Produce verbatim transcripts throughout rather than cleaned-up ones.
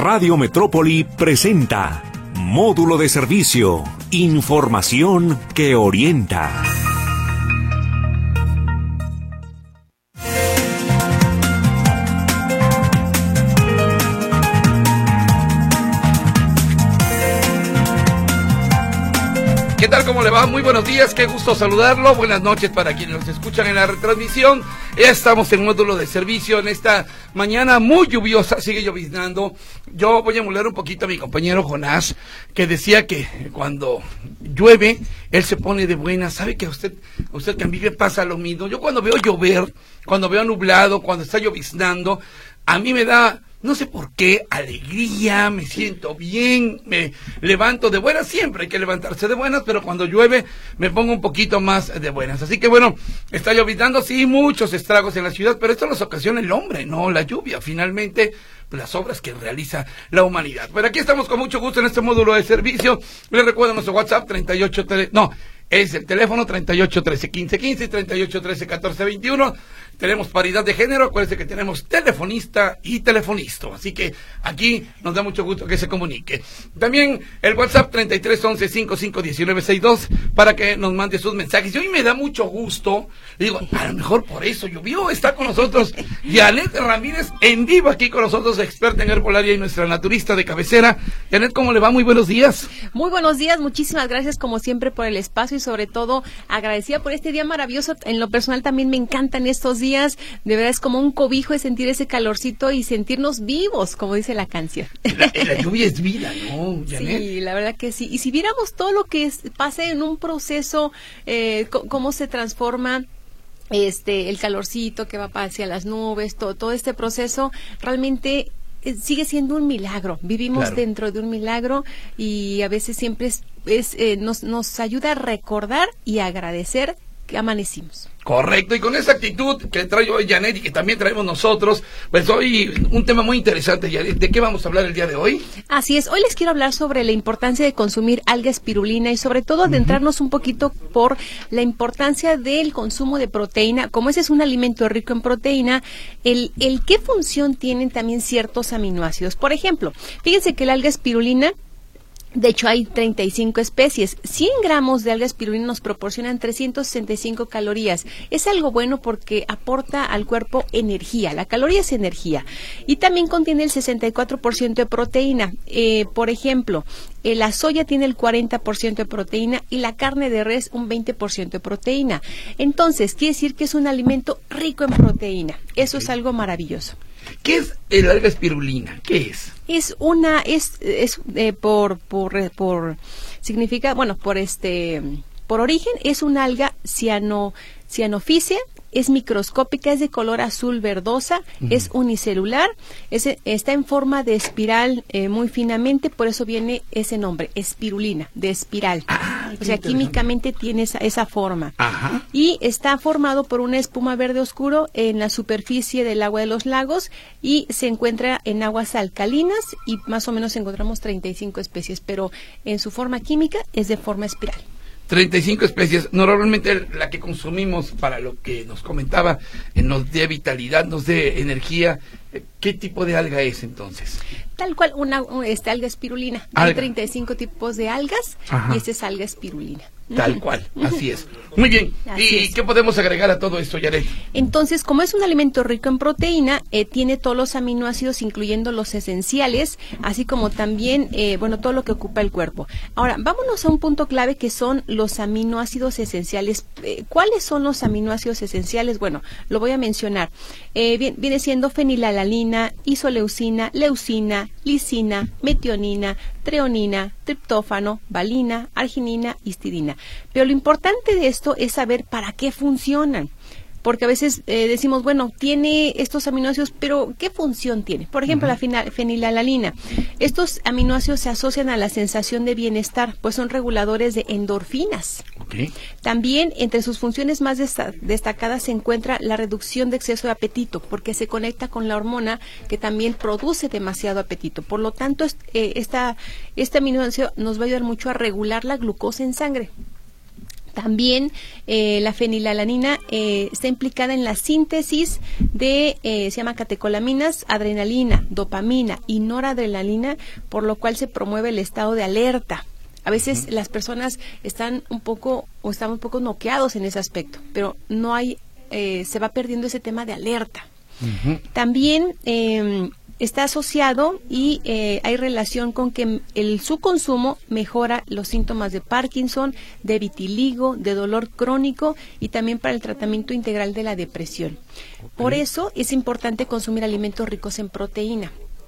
Radio Metrópoli presenta Módulo de Servicio, información que orienta. ¿Qué tal? ¿Cómo le va? Muy buenos días, qué gusto saludarlo. Buenas noches para quienes nos escuchan en la retransmisión. Ya estamos en módulo de servicio en esta mañana muy lluviosa, sigue lloviznando. Yo voy a emular un poquito a mi compañero Jonás, que decía que cuando llueve, él se pone de buenas. ¿Sabe que a usted, a usted que a mí me pasa lo mismo? Yo cuando veo llover, cuando veo nublado, cuando está lloviznando, a mí me da... no sé por qué, alegría, me siento bien, me levanto de buenas, siempre hay que levantarse de buenas, pero cuando llueve me pongo un poquito más de buenas. Así que bueno, está lloviznando, sí, muchos estragos en la ciudad, pero esto los ocasiona el hombre, no la lluvia, finalmente las obras que realiza la humanidad. Pero aquí estamos con mucho gusto en este módulo de servicio. Les recuerdo nuestro WhatsApp treinta y ocho, no, es el teléfono treinta y ocho, trece, quince, quince y treinta y ocho, trece, catorce, veintiuno. Tenemos paridad de género, acuérdense que tenemos telefonista y telefonisto, así que aquí nos da mucho gusto que se comunique. También el WhatsApp treinta y tres, once, cincuenta y cinco, diecinueve, sesenta y dos para que nos mande sus mensajes. Y hoy me da mucho gusto, digo, a lo mejor por eso llovió, está con nosotros Janet Ramírez en vivo aquí con nosotros, experta en herbolaria y nuestra naturista de cabecera. Janet, ¿cómo le va? Muy buenos días. Muy buenos días, muchísimas gracias como siempre por el espacio y sobre todo agradecida por este día maravilloso. En lo personal también me encantan estos días. De verdad es como un cobijo de sentir ese calorcito y sentirnos vivos, como dice la canción. La, la lluvia es vida, ¿no, Janet? Sí, la verdad que sí. Y si viéramos todo lo que es, pasa en un proceso, eh, c- cómo se transforma este el calorcito que va hacia las nubes, todo, todo este proceso, realmente eh, sigue siendo un milagro. Vivimos claro. dentro de un milagro y a veces siempre es, es eh, nos, nos ayuda a recordar y agradecer que amanecimos. Correcto, y con esa actitud que trae hoy Janet y que también traemos nosotros, pues hoy un tema muy interesante, Janet. ¿De qué vamos a hablar el día de hoy? Así es, hoy les quiero hablar sobre la importancia de consumir alga espirulina y sobre todo adentrarnos uh-huh. un poquito por la importancia del consumo de proteína. Como ese es un alimento rico en proteína, el, el qué función tienen también ciertos aminoácidos. Por ejemplo, fíjense que la alga espirulina, de hecho, hay treinta y cinco especies. cien gramos de alga espirulina nos proporcionan trescientas sesenta y cinco calorías. Es algo bueno porque aporta al cuerpo energía. La caloría es energía. Y también contiene el sesenta y cuatro por ciento de proteína. Eh, por ejemplo, eh, la soya tiene el cuarenta por ciento de proteína y la carne de res un veinte por ciento de proteína. Entonces, quiere decir que es un alimento rico en proteína. Eso es algo maravilloso. ¿Qué es el alga espirulina? ¿Qué es? Es una, es, es eh, por, por, por, significa, bueno, por este, por origen, es una alga ciano, cianofícea, es microscópica, es de color azul verdosa, uh-huh. es unicelular, es, está en forma de espiral eh, muy finamente, por eso viene ese nombre, espirulina, de espiral. Ah, o sea, químicamente tiene esa, esa forma. Ajá. Y está formado por una espuma verde oscuro en la superficie del agua de los lagos y se encuentra en aguas alcalinas y más o menos encontramos treinta y cinco especies, pero en su forma química es de forma espiral. treinta y cinco especies, normalmente la que consumimos para lo que nos comentaba, eh, nos dé vitalidad, nos dé energía. ¿Qué tipo de alga es entonces? Tal cual, una, una esta alga espirulina. Alga. Hay treinta y cinco tipos de algas. Ajá. Y esta es alga espirulina. Tal cual, así es. Muy bien. Así ¿Y es. qué podemos agregar a todo esto, Yaret? Entonces, como es un alimento rico en proteína, eh, tiene todos los aminoácidos, incluyendo los esenciales, así como también, eh, bueno, todo lo que ocupa el cuerpo. Ahora, vámonos a un punto clave que son los aminoácidos esenciales. Eh, ¿Cuáles son los aminoácidos esenciales? Bueno, lo voy a mencionar. Eh, viene, viene siendo fenilalanina, isoleucina, leucina, lisina, metionina, treonina, triptófano, valina, arginina, histidina. Pero lo importante de esto es saber para qué funcionan. Porque a veces eh, decimos, bueno, tiene estos aminoácidos, pero ¿qué función tiene? Por ejemplo, uh-huh. la fenilalanina. Estos aminoácidos se asocian a la sensación de bienestar, pues son reguladores de endorfinas. Okay. También, entre sus funciones más desta- destacadas se encuentra la reducción de exceso de apetito, porque se conecta con la hormona que también produce demasiado apetito. Por lo tanto, est- eh, esta, este aminoácido nos va a ayudar mucho a regular la glucosa en sangre. También eh, la fenilalanina eh, está implicada en la síntesis de, eh, se llama catecolaminas, adrenalina, dopamina y noradrenalina, por lo cual se promueve el estado de alerta. A veces uh-huh. las personas están un poco o están un poco noqueados en ese aspecto, pero no hay, eh, se va perdiendo ese tema de alerta. Uh-huh. También eh, está asociado y eh, hay relación con que el, su consumo mejora los síntomas de Parkinson, de vitiligo, de dolor crónico y también para el tratamiento integral de la depresión. Okay. Por eso es importante consumir alimentos ricos en proteína.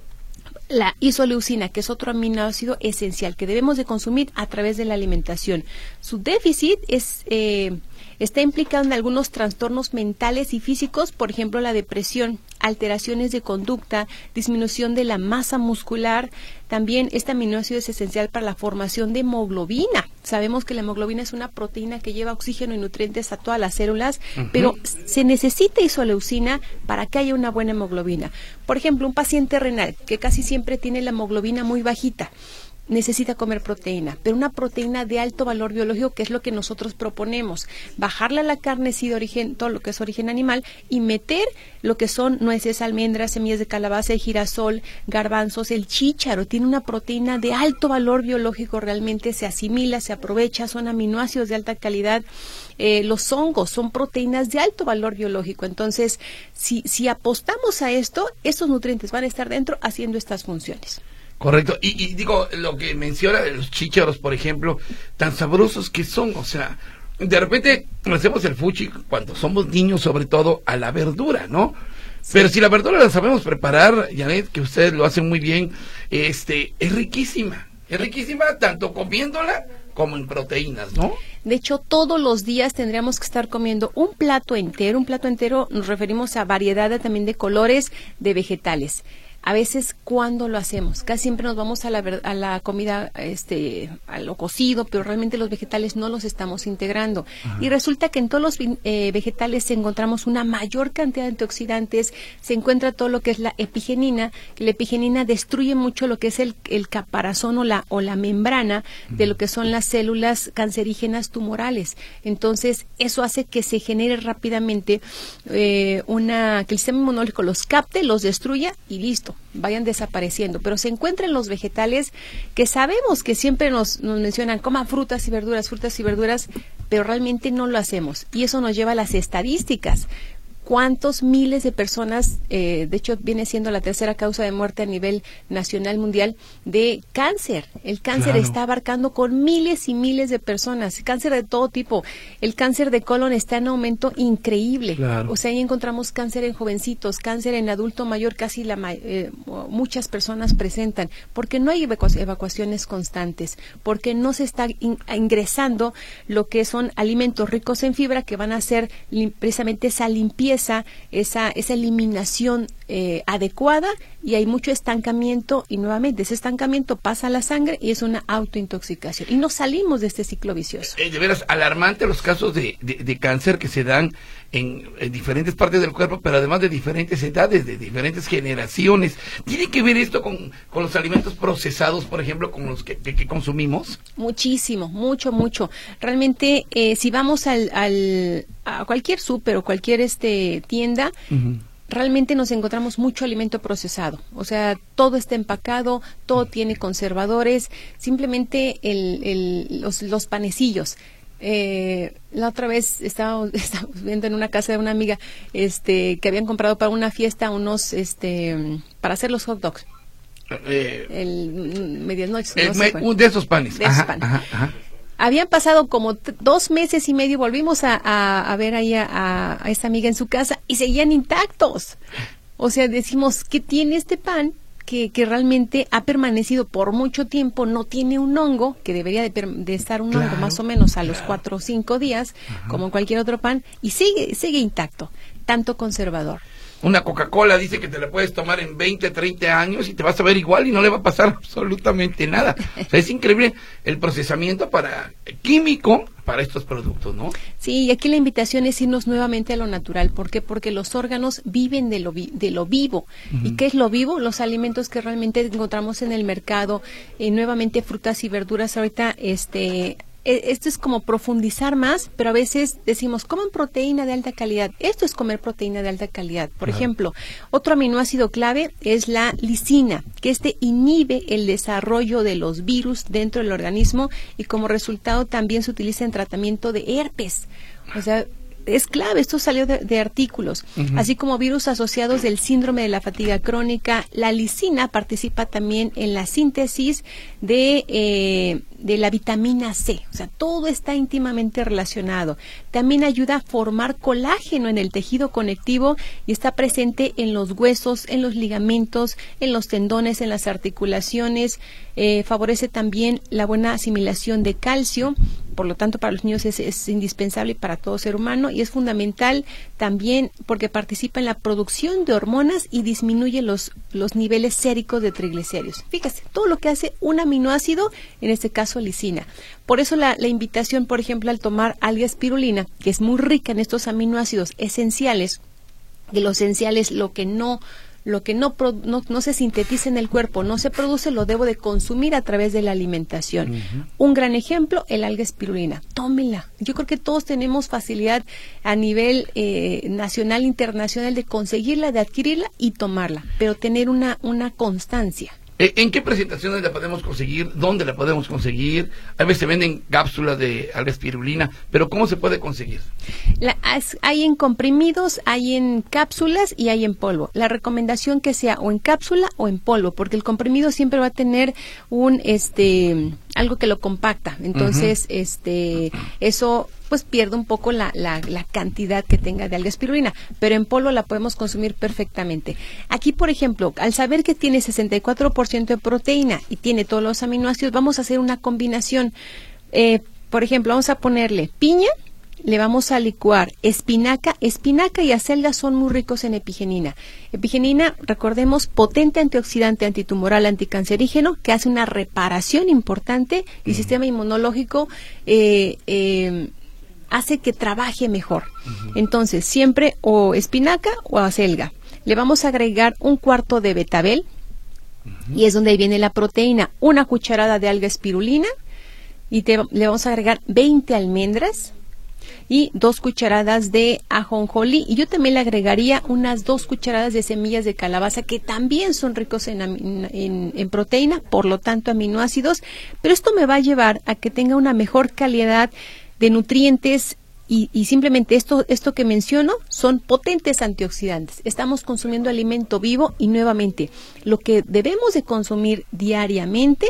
La isoleucina, que es otro aminoácido esencial que debemos de consumir a través de la alimentación. Su déficit es... Eh, Está implicado en algunos trastornos mentales y físicos, por ejemplo, la depresión, alteraciones de conducta, disminución de la masa muscular. También este aminoácido es esencial para la formación de hemoglobina. Sabemos que la hemoglobina es una proteína que lleva oxígeno y nutrientes a todas las células, uh-huh. pero se necesita isoleucina para que haya una buena hemoglobina. Por ejemplo, un paciente renal que casi siempre tiene la hemoglobina muy bajita, necesita comer proteína, pero una proteína de alto valor biológico, que es lo que nosotros proponemos, bajarla a la carne sí de origen, todo lo que es origen animal, y meter lo que son nueces, almendras, semillas de calabaza, de girasol, garbanzos. El chícharo tiene una proteína de alto valor biológico, realmente se asimila, se aprovecha, son aminoácidos de alta calidad. Eh, los hongos son proteínas de alto valor biológico. Entonces, si, si apostamos a esto, estos nutrientes van a estar dentro haciendo estas funciones. Correcto, y, y digo, lo que menciona de los chícharos, por ejemplo, tan sabrosos que son, o sea, de repente hacemos el fuchi cuando somos niños, sobre todo a la verdura, ¿no? Sí. Pero si la verdura la sabemos preparar, Janet, que ustedes lo hacen muy bien, este, es riquísima, es riquísima tanto comiéndola como en proteínas, ¿no? De hecho, todos los días tendríamos que estar comiendo un plato entero, un plato entero, nos referimos a variedad de, también de colores de vegetales. A veces, ¿cuándo lo hacemos? Casi siempre nos vamos a la, a la comida, este, a lo cocido, pero realmente los vegetales no los estamos integrando. Ajá. Y resulta que en todos los eh, vegetales encontramos una mayor cantidad de antioxidantes, se encuentra todo lo que es la epigenina, que la epigenina destruye mucho lo que es el, el caparazón o la, o la membrana uh-huh. de lo que son las células cancerígenas tumorales. Entonces, eso hace que se genere rápidamente eh, una, que el sistema inmunológico los capte, los destruya y listo, vayan desapareciendo. Pero se encuentran los vegetales que sabemos que siempre nos, nos mencionan, coma frutas y verduras, frutas y verduras, pero realmente no lo hacemos. Y eso nos lleva a las estadísticas. ¿Cuántos miles de personas, eh, de hecho viene siendo la tercera causa de muerte a nivel nacional mundial de cáncer? El cáncer claro. está abarcando con miles y miles de personas, cáncer de todo tipo. El cáncer de colon está en aumento increíble. Claro. O sea, ahí encontramos cáncer en jovencitos, cáncer en adulto mayor, casi la eh, muchas personas presentan, porque no hay evacu- evacuaciones constantes, porque no se está in- ingresando lo que son alimentos ricos en fibra que van a hacer lim- precisamente esa limpieza, esa, esa eliminación eh, adecuada, y hay mucho estancamiento, y nuevamente ese estancamiento pasa a la sangre y es una autointoxicación y no salimos de este ciclo vicioso. Eh, de veras alarmante los casos de, de, de cáncer que se dan en, en diferentes partes del cuerpo, pero además de diferentes edades, de diferentes generaciones. ¿Tiene que ver esto con, con los alimentos procesados, por ejemplo, con los que, que, que consumimos? Muchísimo, mucho, mucho. Realmente, eh, si vamos al, al a cualquier súper o cualquier este tienda, uh-huh. realmente nos encontramos mucho alimento procesado. O sea, todo está empacado, todo tiene conservadores, simplemente el, el, los, los panecillos. Eh, la otra vez estábamos, estábamos viendo en una casa de una amiga este que habían comprado para una fiesta unos, este para hacer los hot dogs. Eh, el medias noches. El, no sé me, de esos panes. De esos ajá, panes. Ajá, ajá. Habían pasado como t- dos meses y medio, volvimos a, a, a ver ahí a, a, a esta amiga en su casa y seguían intactos. O sea, decimos, ¿qué tiene este pan que, que realmente ha permanecido por mucho tiempo? No tiene un hongo, que debería de, per- de estar un claro, hongo más o menos a los claro. cuatro o cinco días, ajá. como cualquier otro pan, y sigue, sigue intacto, tanto conservador. Una Coca-Cola dice que te la puedes tomar en veinte, treinta años y te vas a ver igual y no le va a pasar absolutamente nada. O sea, es increíble el procesamiento para químico para estos productos, ¿no? Sí, y aquí la invitación es irnos nuevamente a lo natural. ¿Por qué? Porque los órganos viven de lo, vi- de lo vivo. Uh-huh. ¿Y qué es lo vivo? Los alimentos que realmente encontramos en el mercado, eh, nuevamente frutas y verduras. Ahorita, este... esto es como profundizar más, pero a veces decimos, coman proteína de alta calidad. Esto es comer proteína de alta calidad. Por claro. ejemplo, otro aminoácido clave es la lisina, que este inhibe el desarrollo de los virus dentro del organismo y como resultado también se utiliza en tratamiento de herpes. O sea, es clave, esto salió de, de artículos, uh-huh. así como virus asociados del síndrome de la fatiga crónica. La lisina participa también en la síntesis de, eh, de la vitamina C, o sea, todo está íntimamente relacionado. También ayuda a formar colágeno en el tejido conectivo y está presente en los huesos, en los ligamentos, en los tendones, en las articulaciones. Eh, favorece también la buena asimilación de calcio. Por lo tanto, para los niños es, es indispensable para todo ser humano y es fundamental también porque participa en la producción de hormonas y disminuye los, los niveles séricos de triglicéridos. Fíjate, todo lo que hace un aminoácido, en este caso lisina. Por eso la, la invitación, por ejemplo, al tomar alga espirulina, que es muy rica en estos aminoácidos esenciales, de lo esencial es lo que no... Lo que no, no, no se sintetiza en el cuerpo, no se produce, lo debo de consumir a través de la alimentación. Uh-huh. Un gran ejemplo, el alga espirulina. Tómela. Yo creo que todos tenemos facilidad a nivel eh, nacional, internacional de conseguirla, de adquirirla y tomarla, pero tener una, una constancia. ¿En qué presentaciones la podemos conseguir? ¿Dónde la podemos conseguir? A veces se venden cápsulas de alga espirulina, pero ¿cómo se puede conseguir? La, hay en comprimidos, hay en cápsulas y hay en polvo. La recomendación que sea o en cápsula o en polvo, porque el comprimido siempre va a tener un este algo que lo compacta. Entonces, uh-huh. este eso pues pierde un poco la, la, la cantidad que tenga de alga espirulina, pero en polvo la podemos consumir perfectamente. Aquí, por ejemplo, al saber que tiene sesenta y cuatro por ciento de proteína y tiene todos los aminoácidos, vamos a hacer una combinación. Eh, por ejemplo, vamos a ponerle piña, le vamos a licuar espinaca. Espinaca y acelga son muy ricos en epigenina. Epigenina, recordemos, potente antioxidante, antitumoral, anticancerígeno, que hace una reparación importante y el mm. sistema inmunológico eh, eh, hace que trabaje mejor. Uh-huh. Entonces, siempre o espinaca o acelga. Le vamos a agregar un cuarto de betabel, uh-huh. y es donde viene la proteína, una cucharada de alga espirulina, y te, le vamos a agregar veinte almendras y dos cucharadas de ajonjolí, y yo también le agregaría unas dos cucharadas de semillas de calabaza, que también son ricos en, en, en proteína, por lo tanto aminoácidos, pero esto me va a llevar a que tenga una mejor calidad de nutrientes y, y simplemente esto, esto que menciono son potentes antioxidantes. Estamos consumiendo alimento vivo y nuevamente lo que debemos de consumir diariamente,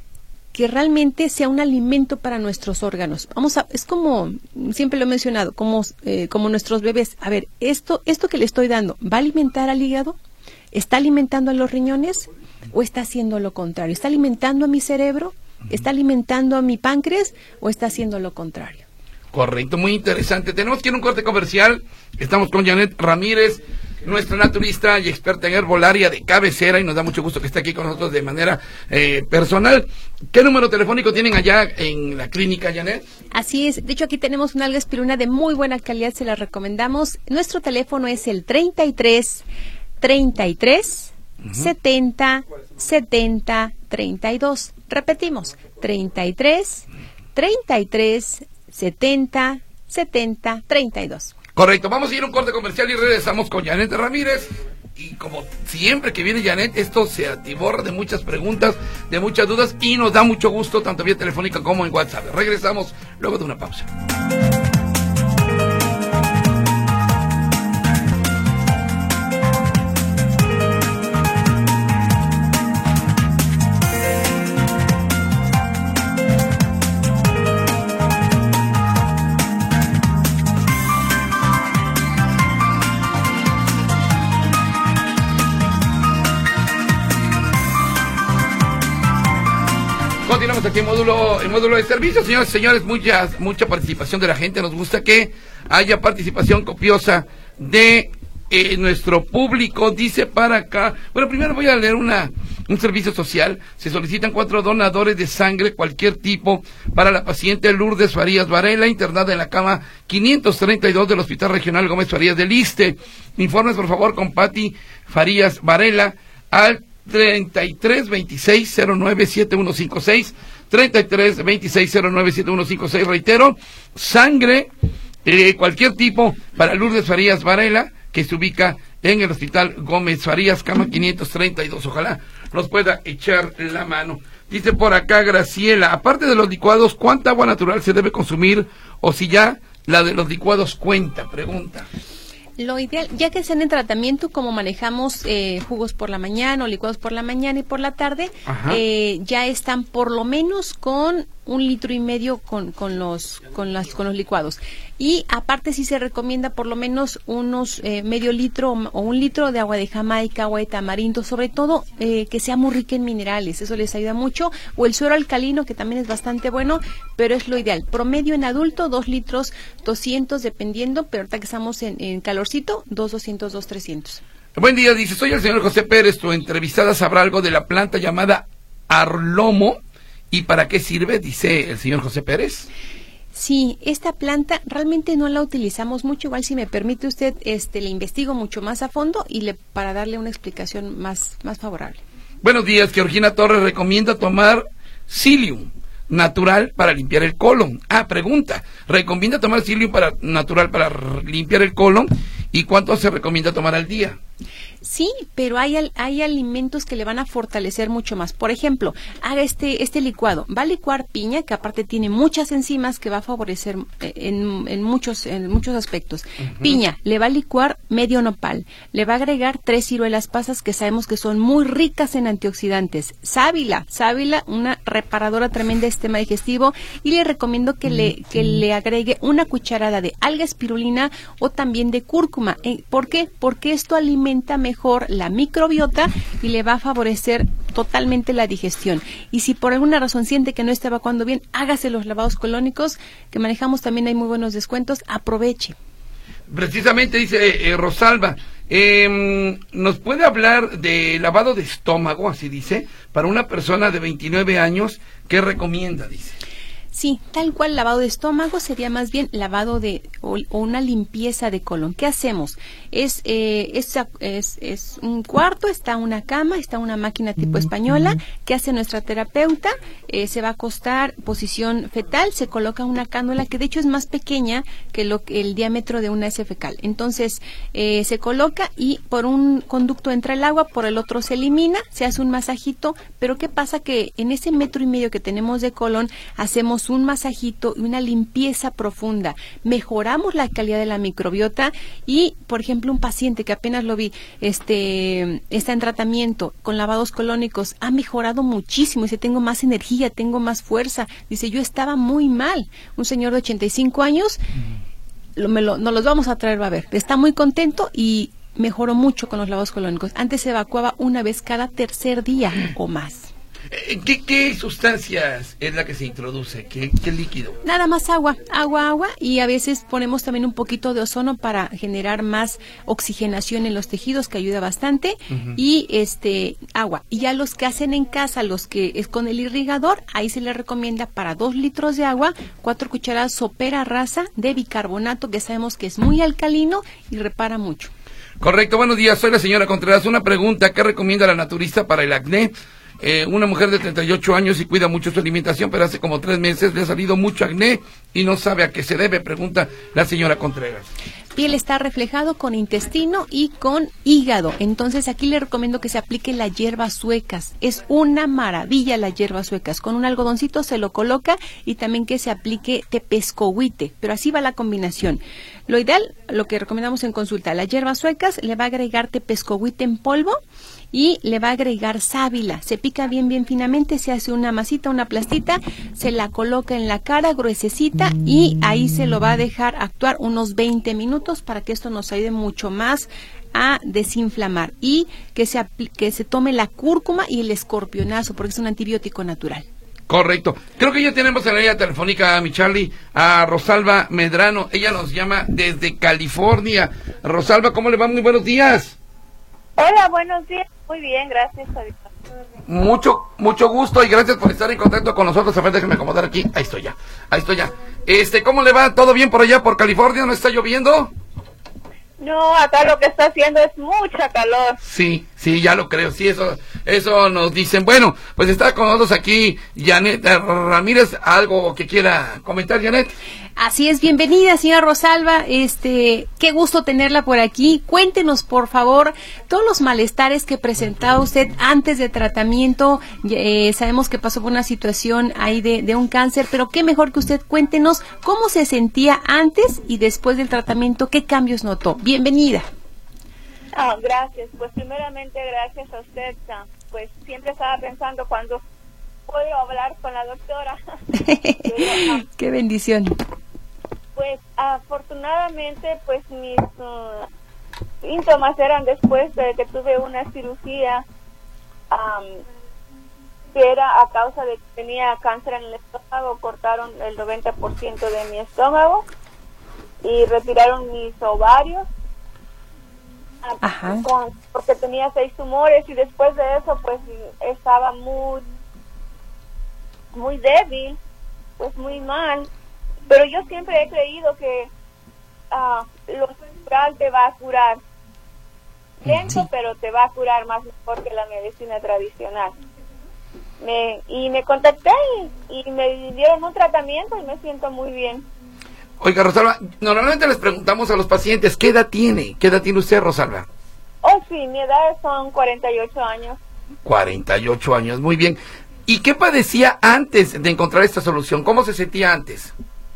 que realmente sea un alimento para nuestros órganos. Vamos a, es como, siempre lo he mencionado, como, eh, como nuestros bebés. A ver, esto, esto que le estoy dando, ¿va a alimentar al hígado? ¿Está alimentando a los riñones? ¿O está haciendo lo contrario? ¿Está alimentando a mi cerebro? ¿Está alimentando a mi páncreas o está haciendo lo contrario? Correcto, muy interesante. Tenemos que ir a un corte comercial. Estamos con Janet Ramírez, nuestra naturista y experta en herbolaria de cabecera, y nos da mucho gusto que esté aquí con nosotros de manera eh, personal. ¿Qué número telefónico tienen allá en la clínica, Janet? Así es. De hecho, aquí tenemos una alga espirulina de muy buena calidad, se la recomendamos. Nuestro teléfono es el treinta y tres, treinta y tres, uh-huh. setenta, setenta, treinta y dos. Repetimos, treinta y tres, treinta y tres, setenta, setenta, treinta y dos. Correcto, vamos a ir a un corte comercial y regresamos con Janet Ramírez. Y como siempre que viene Janet, esto se atiborra de muchas preguntas, de muchas dudas, y nos da mucho gusto, tanto vía telefónica como en WhatsApp. Regresamos luego de una pausa. Continuamos aquí en módulo, en módulo de servicio, señores y señores, mucha, mucha participación de la gente. Nos gusta que haya participación copiosa de eh, nuestro público. Dice para acá, bueno, primero voy a leer una un servicio social. Se solicitan cuatro donadores de sangre, cualquier tipo, para la paciente Lourdes Farías Varela, internada en la cama quinientos treinta y dos del Hospital Regional Gómez Farías del Iste. Informes, por favor, con Pati Farías Varela al treinta y tres veintiséis cero nueve siete uno cinco seis, treinta y tres, veintiséis, cero nueve, siete uno cinco seis. Reitero, sangre, eh, cualquier tipo, para Lourdes Farías Varela, que se ubica en el Hospital Gómez Farías, cama quinientos treinta y dos. Ojalá nos pueda echar la mano. Dice por acá Graciela, aparte de los licuados, ¿cuánta agua natural se debe consumir? O si ya la de los licuados cuenta, pregunta. Lo ideal, ya que están en tratamiento, como manejamos eh, jugos por la mañana o licuados por la mañana y por la tarde, eh, ya están por lo menos con un litro y medio con, con los con las con los licuados. Y aparte sí se recomienda por lo menos unos eh, medio litro o un litro de agua de Jamaica, agua de tamarindo, sobre todo eh, que sea muy rica en minerales, eso les ayuda mucho, o el suero alcalino, que también es bastante bueno, pero es lo ideal. Promedio en adulto, dos litros doscientos dependiendo, pero ahorita que estamos en, en calorcito, dos doscientos, dos trescientos. Buen día, dice, soy el señor José Pérez, tu entrevistada sabrá algo de la planta llamada arlomo. ¿Y para qué sirve? Dice el señor José Pérez. Sí, esta planta realmente no la utilizamos mucho, igual si me permite usted, este, le investigo mucho más a fondo y le para darle una explicación más, más favorable. Buenos días, Georgina Torres recomienda tomar psyllium natural para limpiar el colon. Ah, pregunta, ¿recomienda tomar psyllium para, natural para limpiar el colon? ¿Y cuánto se recomienda tomar al día? Sí, pero hay, al, hay alimentos que le van a fortalecer mucho más. Por ejemplo, haga este este licuado. Va a licuar piña, que aparte tiene muchas enzimas que va a favorecer en, en muchos en muchos aspectos. Uh-huh. Piña, le va a licuar medio nopal. Le va a agregar tres ciruelas pasas que sabemos que son muy ricas en antioxidantes. Sábila, sábila, una reparadora tremenda del sistema digestivo. Y le recomiendo que le, que le agregue una cucharada de alga espirulina o también de cúrcuma. ¿Por qué? Porque esto alimenta mejor la microbiota y le va a favorecer totalmente la digestión. Y si por alguna razón siente que no está evacuando bien, hágase los lavados colónicos, que manejamos también, hay muy buenos descuentos, aproveche. Precisamente dice eh, Rosalba, eh, ¿nos puede hablar de lavado de estómago, así dice, para una persona de veintinueve años? ¿Qué recomienda? Dice. Sí, tal cual lavado de estómago sería más bien lavado de o, o una limpieza de colon. ¿Qué hacemos? Es, eh, es, es, es un cuarto, está una cama, está una máquina tipo española. ¿Qué hace nuestra terapeuta? Eh, se va a acostar, posición fetal, se coloca una cánula que de hecho es más pequeña que lo, el diámetro de una heces fecal. Entonces eh, se coloca y por un conducto entra el agua, por el otro se elimina, se hace un masajito. Pero ¿qué pasa? Que en ese metro y medio que tenemos de colon hacemos un masajito y una limpieza profunda, mejoramos la calidad de la microbiota. Y por ejemplo, un paciente que apenas lo vi, este está en tratamiento con lavados colónicos, ha mejorado muchísimo, dice, tengo más energía, tengo más fuerza, dice, yo estaba muy mal, un señor de ochenta y cinco años, lo, me lo, nos los vamos a traer, va a ver, está muy contento y mejoró mucho con los lavados colónicos. Antes se evacuaba una vez cada tercer día o más. ¿Qué, ¿Qué sustancias es la que se introduce? ¿Qué, qué líquido? Nada más agua, agua, agua, y a veces ponemos también un poquito de ozono para generar más oxigenación en los tejidos, que ayuda bastante, uh-huh. y este agua. Y ya los que hacen en casa, los que es con el irrigador, ahí se les recomienda para dos litros de agua, cuatro cucharadas sopera rasa de bicarbonato, que sabemos que es muy alcalino y repara mucho. Correcto, buenos días, soy la señora Contreras. Una pregunta, ¿qué recomienda la naturista para el acné? Eh, una mujer de treinta y ocho años y cuida mucho su alimentación, pero hace como tres meses le ha salido mucho acné y no sabe a qué se debe, pregunta la señora Contreras. Piel está reflejado con intestino y con hígado, entonces aquí le recomiendo que se aplique las hierbas suecas. Es una maravilla las hierbas suecas, con un algodoncito se lo coloca, y también que se aplique tepescohuite, pero así va la combinación. Lo ideal, lo que recomendamos en consulta, las hierbas suecas, le va a agregar tepescohuite en polvo y le va a agregar sábila. Se pica bien, bien finamente, se hace una masita, una plastita, se la coloca en la cara gruesecita y ahí se lo va a dejar actuar unos veinte minutos para que esto nos ayude mucho más a desinflamar, y que se, que se tome la cúrcuma y el escorpionazo, porque es un antibiótico natural. Correcto. Creo que ya tenemos en la línea telefónica, mi Charlie, a Rosalba Medrano. Ella nos llama desde California. Rosalba, ¿cómo le va? Muy buenos días. Hola, buenos días. Muy bien, gracias. Mucho, mucho gusto y gracias por estar en contacto con nosotros. A ver, déjeme acomodar aquí. Ahí estoy ya. Ahí estoy ya. Este, ¿cómo le va? ¿Todo bien por allá, por California? ¿No está lloviendo? No, acá lo que está haciendo es mucha calor. Sí, sí, ya lo creo, sí, eso eso nos dicen. Bueno, pues está con nosotros aquí Janet Ramírez, algo que quiera comentar, Janet. Así es, bienvenida, señora Rosalba, este, qué gusto tenerla por aquí. Cuéntenos, por favor, todos los malestares que presentaba usted antes de tratamiento. Eh, sabemos que pasó por una situación ahí de, de un cáncer, pero qué mejor que usted cuéntenos cómo se sentía antes y después del tratamiento, qué cambios notó. Bienvenida. Ah, gracias. Pues primeramente gracias a usted. Pues siempre estaba pensando cuando puedo hablar con la doctora. Pero, ah, qué bendición. Pues afortunadamente pues mis uh, síntomas eran después de que tuve una cirugía um, que era a causa de que tenía cáncer en el estómago. Cortaron el noventa por ciento de mi estómago y retiraron mis ovarios. Ajá. Con, porque tenía seis tumores y después de eso pues estaba muy muy débil, pues muy mal, pero yo siempre he creído que uh, lo natural te va a curar lento, sí, pero te va a curar más mejor que la medicina tradicional. Me, y me contacté y, y me dieron un tratamiento y me siento muy bien. Oiga, Rosalba, normalmente les preguntamos a los pacientes, ¿qué edad tiene? ¿Qué edad tiene usted, Rosalba? Oh, sí, mi edad son cuarenta y ocho años. cuarenta y ocho años, muy bien. ¿Y qué padecía antes de encontrar esta solución? ¿Cómo se sentía antes?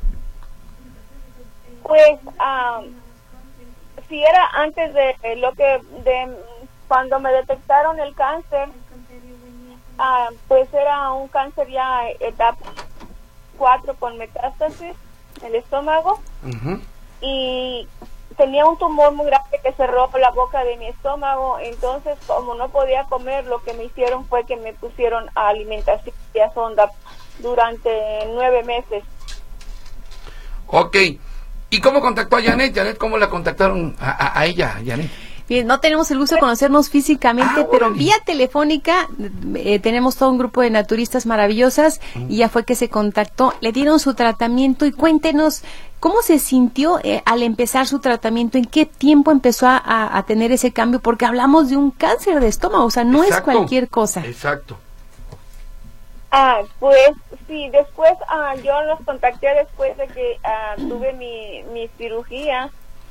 Pues, um, si era antes de lo que, de cuando me detectaron el cáncer, uh, pues era un cáncer ya etapa cuatro con metástasis en el estómago. Uh-huh. Y tenía un tumor muy grande que cerró la boca de mi estómago. Entonces, como no podía comer, lo que me hicieron fue que me pusieron a alimentación vía sonda durante nueve meses. Ok. ¿Y cómo contactó a Janet? Janet, ¿cómo la contactaron a, a, a ella, Janet? Bien, no tenemos el gusto de conocernos físicamente, ah, pero vía telefónica eh, tenemos todo un grupo de naturistas maravillosas mm. y ya fue que se contactó, le dieron su tratamiento y cuéntenos cómo se sintió eh, al empezar su tratamiento, en qué tiempo empezó a, a, a tener ese cambio, porque hablamos de un cáncer de estómago, o sea, no Exacto. es cualquier cosa. Exacto. Ah, pues sí, después ah, yo los contacté después de que ah, tuve mi, mi cirugía,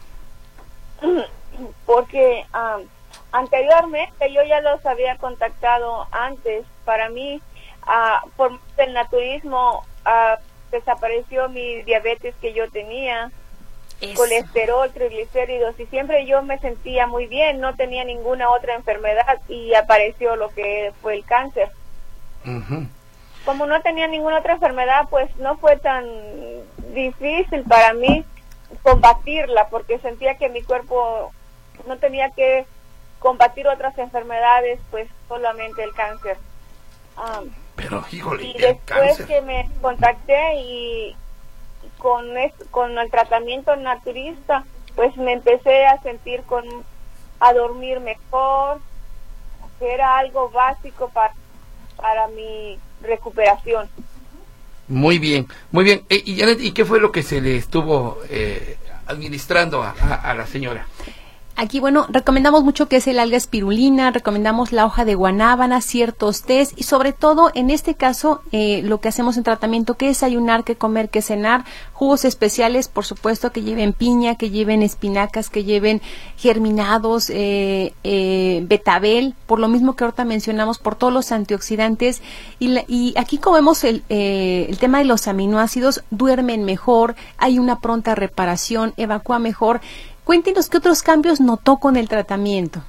porque um, anteriormente yo ya los había contactado antes. Para mí, uh, por el naturismo, uh, desapareció mi diabetes que yo tenía, Eso. colesterol, triglicéridos, y siempre yo me sentía muy bien, no tenía ninguna otra enfermedad, y apareció lo que fue el cáncer. Uh-huh. Como no tenía ninguna otra enfermedad, pues no fue tan difícil para mí combatirla, porque sentía que mi cuerpo no tenía que combatir otras enfermedades, pues solamente el cáncer. Um, Pero, híjole, y después que me contacté y con, es, con el tratamiento naturista, pues me empecé a sentir con, a dormir mejor, que era algo básico para, para mi recuperación. Muy bien, muy bien. Eh, y Janet, ¿y qué fue lo que se le estuvo eh, administrando a, a, a la señora? Aquí, bueno, recomendamos mucho que es el alga espirulina, recomendamos la hoja de guanábana, ciertos tés y sobre todo, en este caso, eh, lo que hacemos en tratamiento, que es ayunar, que comer, que cenar, jugos especiales, por supuesto, que lleven piña, que lleven espinacas, que lleven germinados, eh, eh, betabel, por lo mismo que ahorita mencionamos, por todos los antioxidantes. Y, la, y aquí, como vemos el, eh, el tema de los aminoácidos, duermen mejor, hay una pronta reparación, evacúa mejor. Cuéntenos qué otros cambios notó con el tratamiento.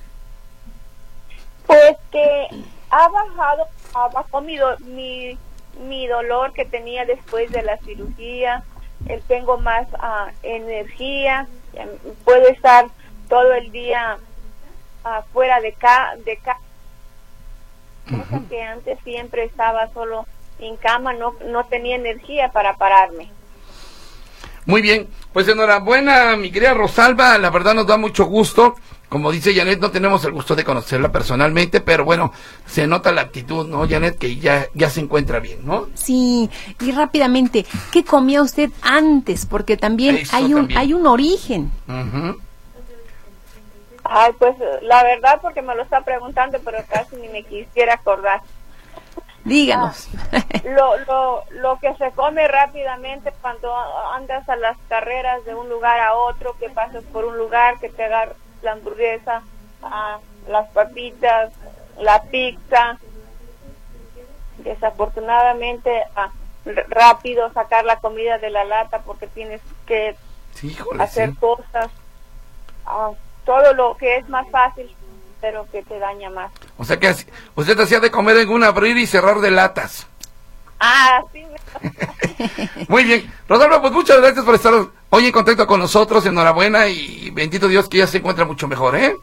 Pues que ha bajado, ha bajado mi, do, mi, mi dolor que tenía después de la cirugía, eh, tengo más uh, energía, puedo estar todo el día uh, fuera de ca, de ca cosa uh-huh. que antes siempre estaba solo en cama, no, no tenía energía para pararme. Muy bien, pues enhorabuena, mi querida Rosalba, la verdad nos da mucho gusto. Como dice Janet, no tenemos el gusto de conocerla personalmente, pero bueno, se nota la actitud, ¿no, Janet? Que ya, ya se encuentra bien, ¿no? Sí, y rápidamente, ¿qué comía usted antes? Porque también, hay un, también. hay un origen. Uh-huh. Ay, pues la verdad, porque me lo está preguntando, pero casi ni me quisiera acordar. Díganos. Ah, lo, lo, lo que se come rápidamente cuando andas a las carreras de un lugar a otro, que pasas por un lugar, que te agarras la hamburguesa, ah, las papitas, la pizza. Desafortunadamente, ah, rápido sacar la comida de la lata porque tienes que sí, híjole, hacer sí. cosas. Ah, todo lo que es más fácil, pero que te daña más. O sea que usted hacía de comer en un abrir y cerrar de latas. Ah, sí. Muy bien. Rosalba, pues muchas gracias por estar hoy en contacto con nosotros. Enhorabuena y bendito Dios que ya se encuentra mucho mejor, ¿eh?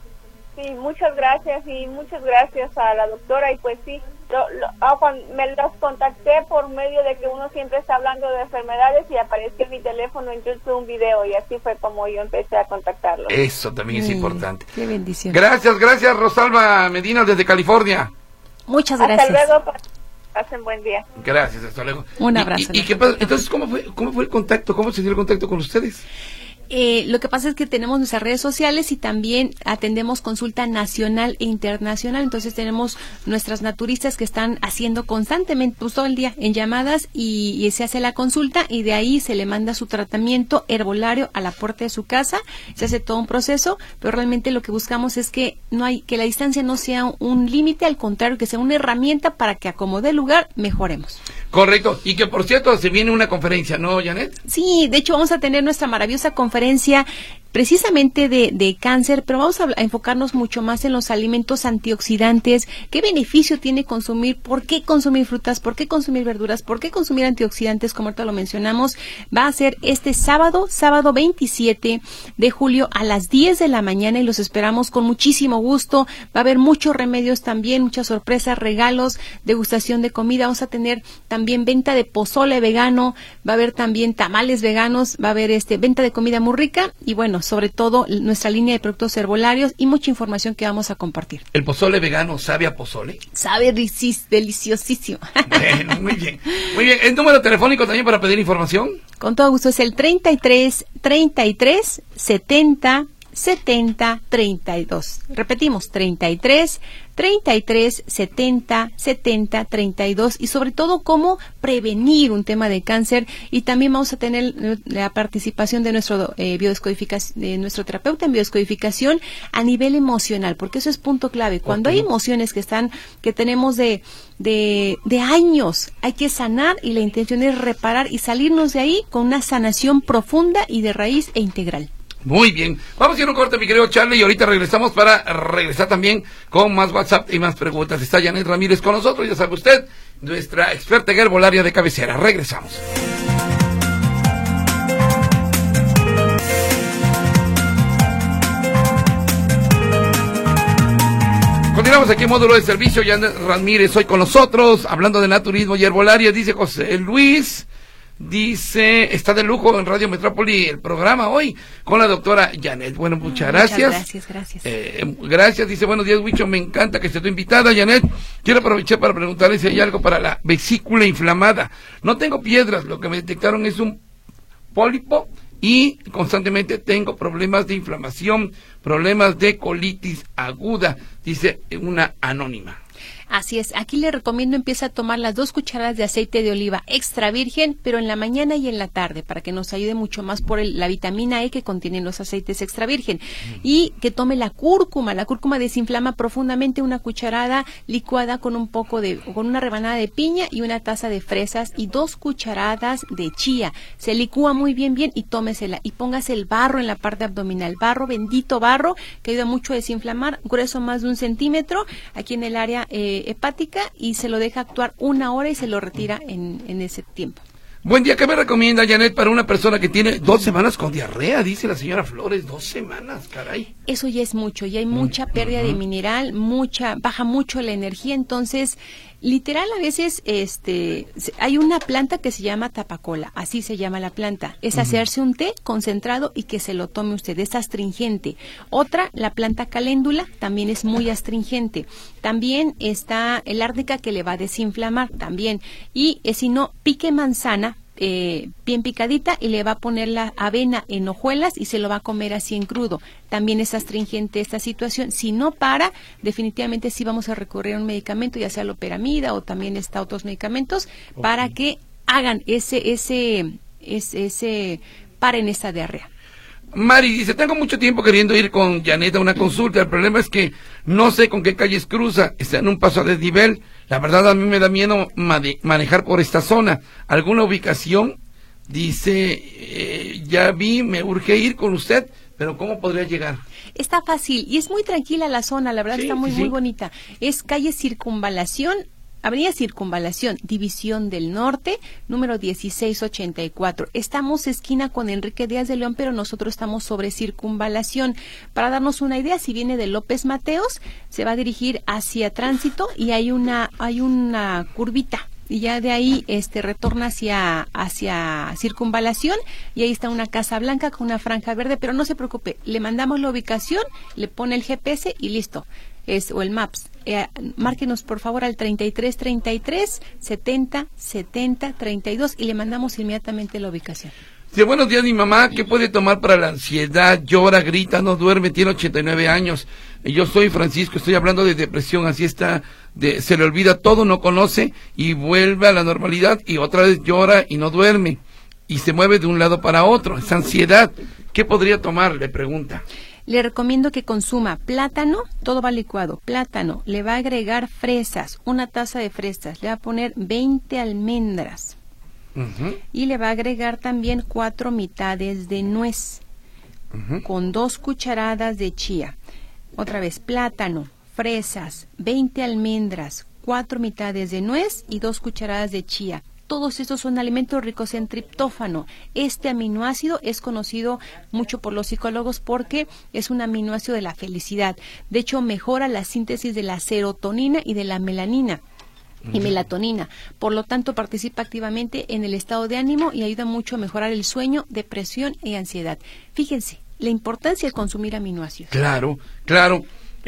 Sí, muchas gracias y muchas gracias a la doctora. Y pues sí, lo, lo, ah, cuando me las contacté por medio de que uno siempre está hablando de enfermedades y apareció en mi teléfono en YouTube un video y así fue como yo empecé a contactarlo. Eso también es Sí, importante. Qué bendición. Gracias, gracias Rosalba Medina desde California. Muchas gracias. Hasta luego, pasen buen día. Gracias, hasta luego. Un Y- abrazo. ¿Y, y qué pasa? Entonces, ¿cómo fue, cómo fue el contacto? ¿Cómo se dio el contacto con ustedes? Eh, lo que pasa es que tenemos nuestras redes sociales y también atendemos consulta nacional e internacional. Entonces tenemos nuestras naturistas que están haciendo constantemente, pues todo el día en llamadas y, y se hace la consulta y de ahí se le manda su tratamiento herbolario a la puerta de su casa. Se hace todo un proceso, pero realmente lo que buscamos es que no hay, que la distancia no sea un límite, al contrario, que sea una herramienta para que acomode el lugar, mejoremos. Correcto. Y que por cierto se viene una conferencia, ¿no, Janet? Sí, de hecho vamos a tener nuestra maravillosa conferencia precisamente de, de cáncer, pero vamos a, a enfocarnos mucho más en los alimentos antioxidantes, qué beneficio tiene consumir, por qué consumir frutas, por qué consumir verduras, por qué consumir antioxidantes, como ahorita lo mencionamos. Va a ser este sábado, sábado veintisiete de julio a las diez de la mañana y los esperamos con muchísimo gusto. Va a haber muchos remedios también, muchas sorpresas, regalos, degustación de comida. Vamos a tener también venta de pozole vegano, va a haber también tamales veganos, va a haber este venta de comida muy rica y bueno, sobre todo nuestra línea de productos herbolarios y mucha información que vamos a compartir. ¿El pozole vegano sabe a pozole? Sabe ricis, deliciosísimo. Bueno, muy bien. Muy bien. ¿El número telefónico también para pedir información? Con todo gusto es el treinta y tres, treinta y tres, setenta, setenta, treinta y dos. Repetimos, treinta y tres, treinta y tres, setenta, setenta, treinta y dos y sobre todo cómo prevenir un tema de cáncer y también vamos a tener la participación de nuestro eh, biodescodificación, de nuestro terapeuta en biodescodificación a nivel emocional, porque eso es punto clave. Cuando okay. hay emociones que están, que tenemos de, de, de años, hay que sanar y la intención es reparar y salirnos de ahí con una sanación profunda y de raíz e integral. Muy bien, vamos a ir a un corte, mi querido Charlie, y ahorita regresamos para regresar también con más WhatsApp y más preguntas. Está Janet Ramírez con nosotros, ya sabe usted, nuestra experta en herbolaria de cabecera. Regresamos. Continuamos aquí en Módulo de Servicio, Janet Ramírez hoy con nosotros, hablando de naturismo y herbolaria. Dice José Luis... Dice, está de lujo en Radio Metrópoli el programa hoy con la doctora Janet. Bueno, muchas gracias. Muchas gracias, gracias. Eh, gracias, dice, buenos días, Huicho, me encanta que esté tu invitada, Janet. Quiero aprovechar para preguntarle si hay algo para la vesícula inflamada. No tengo piedras, lo que me detectaron es un pólipo y constantemente tengo problemas de inflamación, problemas de colitis aguda, dice una anónima. Así es, aquí le recomiendo empiece a tomar las dos cucharadas de aceite de oliva extra virgen, pero en la mañana y en la tarde, para que nos ayude mucho más por el, la vitamina E que contienen los aceites extra virgen. Mm. Y que tome la cúrcuma, la cúrcuma desinflama profundamente, una cucharada licuada con un poco de, con una rebanada de piña y una taza de fresas y dos cucharadas de chía. Se licúa muy bien, bien y tómesela y póngase el barro en la parte abdominal, barro, bendito barro, que ayuda mucho a desinflamar, grueso más de un centímetro, aquí en el área eh, hepática y se lo deja actuar una hora y se lo retira en, en ese tiempo. Buen día, ¿qué me recomienda, Janet, para una persona que tiene dos semanas con diarrea? Dice la señora Flores, dos semanas, caray. Eso ya es mucho, ya hay mucha pérdida uh-huh. de mineral, mucha, baja mucho la energía, entonces, literal a veces, este, hay una planta que se llama tapacola, así se llama la planta, es uh-huh. hacerse un té concentrado y que se lo tome usted, es astringente. Otra, la planta caléndula, también es muy astringente. También está el árnica que le va a desinflamar, también. Y eh, si no, pique manzana, eh, bien picadita y le va a poner la avena en hojuelas y se lo va a comer así en crudo. También es astringente esta situación. Si no para, definitivamente sí vamos a recurrir a un medicamento, ya sea loperamida o también está otros medicamentos, okay, para que hagan ese, ese, ese, ese paren esta diarrea. Mari dice, tengo mucho tiempo queriendo ir con Janet a una consulta, el problema es que no sé con qué calles cruza, está en un paso a desnivel, la verdad a mí me da miedo mane- manejar por esta zona, ¿alguna ubicación? Dice, eh, ya vi, me urge ir con usted, pero ¿cómo podría llegar? Está fácil y es muy tranquila la zona, la verdad sí, está muy, sí, muy bonita, es calle Circunvalación, Avenida Circunvalación, División del Norte, número dieciséis ochenta y cuatro. Estamos esquina con Enrique Díaz de León, pero nosotros estamos sobre Circunvalación. Para darnos una idea, si viene de López Mateos, se va a dirigir hacia Tránsito y hay una hay una curvita. Y ya de ahí este retorna hacia hacia Circunvalación y ahí está una casa blanca con una franja verde, pero no se preocupe, le mandamos la ubicación, le pone el G P S y listo. Es, o el Maps, eh, márquenos por favor al treinta y tres treinta y tres setenta setenta treinta y dos y le mandamos inmediatamente la ubicación. Sí, buenos días, mi mamá, ¿qué puede tomar para la ansiedad? Llora, grita, no duerme, tiene ochenta y nueve años. Yo soy Francisco, estoy hablando de depresión, así está, de, se le olvida todo, no conoce y vuelve a la normalidad y otra vez llora y no duerme y se mueve de un lado para otro, es ansiedad. ¿Qué podría tomar? Le pregunta. Le recomiendo que consuma plátano, todo va licuado, plátano, le va a agregar fresas, una taza de fresas, le va a poner veinte almendras uh-huh. y le va a agregar también cuatro mitades de nuez uh-huh. con dos cucharadas de chía. Otra vez, plátano, fresas, veinte almendras, cuatro mitades de nuez y dos cucharadas de chía. Todos estos son alimentos ricos en triptófano. Este aminoácido es conocido mucho por los psicólogos porque es un aminoácido de la felicidad. De hecho, mejora la síntesis de la serotonina y de la melanina y melatonina. Por lo tanto, participa activamente en el estado de ánimo y ayuda mucho a mejorar el sueño, depresión y ansiedad. Fíjense, la importancia de consumir aminoácidos. Claro, claro.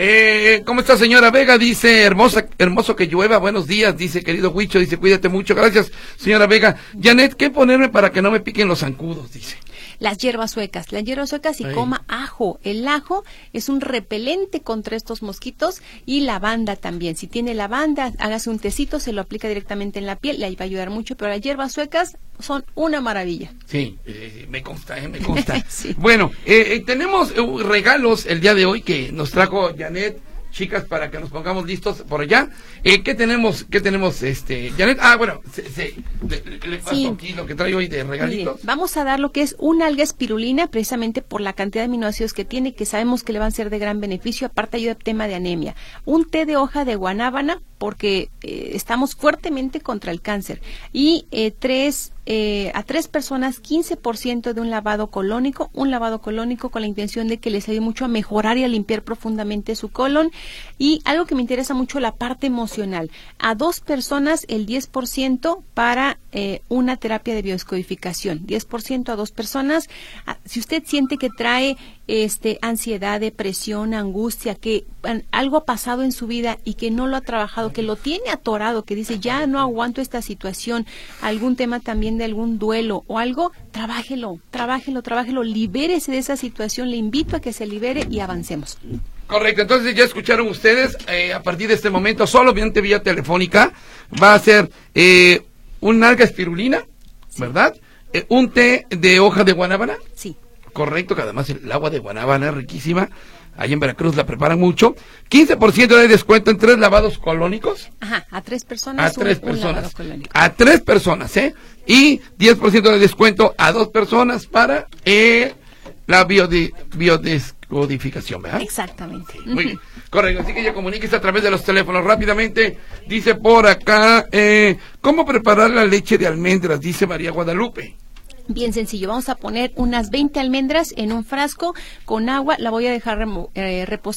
Eh, ¿Cómo está, señora Vega? Dice, hermosa, hermoso que llueva, buenos días, dice, querido Huicho, dice, cuídate mucho, gracias, señora Vega. Janet, ¿qué ponerme para que no me piquen los zancudos? Dice. Las hierbas suecas, las hierbas suecas y Ay. coma ajo. El ajo es un repelente contra estos mosquitos y lavanda también. Si tiene lavanda, hágase un tecito, se lo aplica directamente en la piel, le va a ayudar mucho, pero las hierbas suecas son una maravilla. Sí, eh, me consta, eh, me consta. sí. Bueno, eh, eh, tenemos eh, regalos el día de hoy que nos trajo Janet. Chicas, para que nos pongamos listos por allá. Eh, ¿Qué tenemos, qué tenemos, este, Janet? Ah, bueno, se, se, le, le paso sí. aquí lo que trae hoy de regalitos. Mire, vamos a dar lo que es una alga espirulina, precisamente por la cantidad de aminoácidos que tiene, que sabemos que le van a ser de gran beneficio, aparte ayuda al tema de anemia. Un té de hoja de guanábana, porque eh, estamos fuertemente contra el cáncer. Y eh, tres... Eh, a tres personas quince por ciento de un lavado colónico, un lavado colónico con la intención de que les ayude mucho a mejorar y a limpiar profundamente su colon. Y algo que me interesa mucho, la parte emocional. A dos personas el diez por ciento para eh, una terapia de biodescodificación. diez por ciento a dos personas. Ah, si usted siente que trae este ansiedad, depresión, angustia, que an, algo ha pasado en su vida y que no lo ha trabajado, que lo tiene atorado, que dice ya no aguanto esta situación, algún tema también de algún duelo o algo, trabájelo, trabájelo, trabájelo, libérese de esa situación, le invito a que se libere y avancemos. Correcto, entonces ya escucharon ustedes, eh, a partir de este momento, solamente vía telefónica, va a ser eh, un alga espirulina, sí. ¿verdad? Eh, un té de hoja de guanábana. Sí. Correcto, que además el agua de guanábana es riquísima. Ahí en Veracruz la preparan mucho. quince por ciento de descuento en tres lavados colónicos. Ajá, a tres personas. A tres un, personas. Un a tres personas, ¿eh? Y diez por ciento de descuento a dos personas para eh, la biode, biodescodificación, ¿verdad? Exactamente. Sí, muy bien. Correcto, así que ya comuníquese a través de los teléfonos rápidamente. Dice por acá, eh, ¿cómo preparar la leche de almendras? Dice María Guadalupe. Bien sencillo, vamos a poner unas veinte almendras en un frasco con agua, la voy a dejar remo, eh, reposar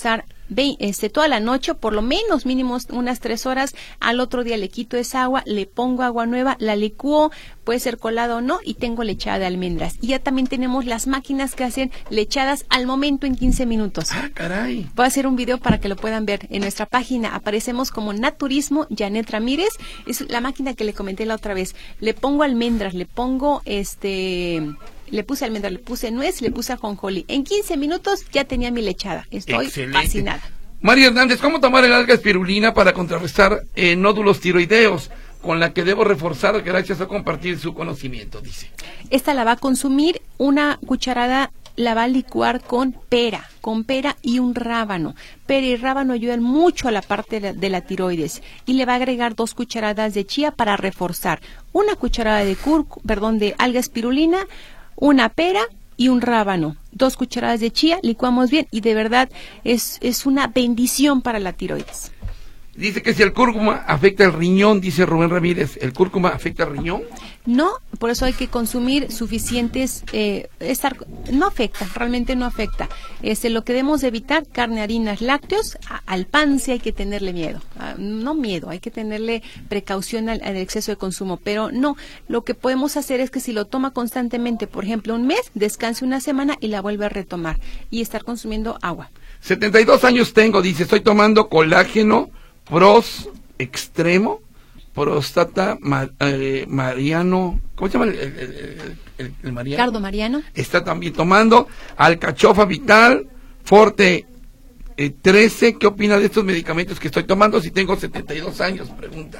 ve, este, toda la noche, por lo menos mínimo unas tres horas. Al otro día le quito esa agua, le pongo agua nueva, la licúo, puede ser colada o no, y tengo lechada de almendras. Y ya también tenemos las máquinas que hacen lechadas al momento en quince minutos. Ah, caray. Voy a hacer un video para que lo puedan ver en nuestra página. Aparecemos como Naturismo Janet Ramírez. Es la máquina que le comenté la otra vez. Le pongo almendras, le pongo este... Le puse almendra, le puse nuez, le puse ajonjolí. En quince minutos ya tenía mi lechada. Estoy Excelente. fascinada. María Hernández, ¿cómo tomar el alga espirulina para contrarrestar eh, nódulos tiroideos? Con la que debo reforzar gracias a compartir su conocimiento, dice. Esta la va a consumir una cucharada, la va a licuar con pera, con pera y un rábano. Pera y rábano ayudan mucho a la parte de la, de la tiroides. Y le va a agregar dos cucharadas de chía para reforzar. Una cucharada de curc, perdón, de alga espirulina, una pera y un rábano. Dos cucharadas de chía, licuamos bien y de verdad es, es una bendición para la tiroides. Dice que si el cúrcuma afecta el riñón, dice Rubén Ramírez, ¿el cúrcuma afecta el riñón? No, por eso hay que consumir suficientes, eh, estar, no afecta, realmente no afecta. Este, lo que debemos evitar, carne, harinas, lácteos, a, al pan sí hay que tenerle miedo, a, no miedo, hay que tenerle precaución al, al exceso de consumo, pero no, lo que podemos hacer es que si lo toma constantemente, por ejemplo un mes, descanse una semana y la vuelve a retomar y estar consumiendo agua. setenta y dos años tengo, dice, estoy tomando colágeno, pros extremo, próstata, mar, eh, Mariano, ¿cómo se llama el, el, el, el, el Mariano? Cardo Mariano. Está también tomando alcachofa vital, forte eh, trece. ¿Qué opina de estos medicamentos que estoy tomando si tengo setenta y dos años? Pregunta.